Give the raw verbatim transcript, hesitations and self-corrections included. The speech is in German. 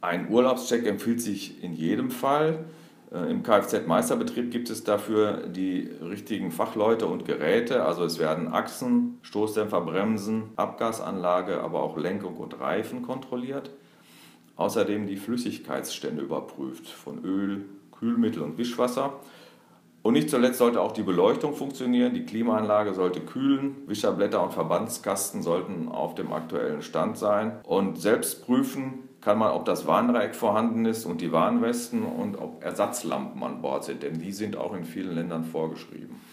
Ein Urlaubscheck empfiehlt sich in jedem Fall. Äh, Im Kfz-Meisterbetrieb gibt es dafür die richtigen Fachleute und Geräte. Also es werden Achsen, Stoßdämpfer, Bremsen, Abgasanlage, aber auch Lenkung und Reifen kontrolliert. Außerdem die Flüssigkeitsstände überprüft von Öl, Kühlmittel und Wischwasser. Und nicht zuletzt sollte auch die Beleuchtung funktionieren, die Klimaanlage sollte kühlen, Wischerblätter und Verbandskasten sollten auf dem aktuellen Stand sein. Und selbst prüfen kann man, ob das Warndreieck vorhanden ist und die Warnwesten und ob Ersatzlampen an Bord sind, denn die sind auch in vielen Ländern vorgeschrieben.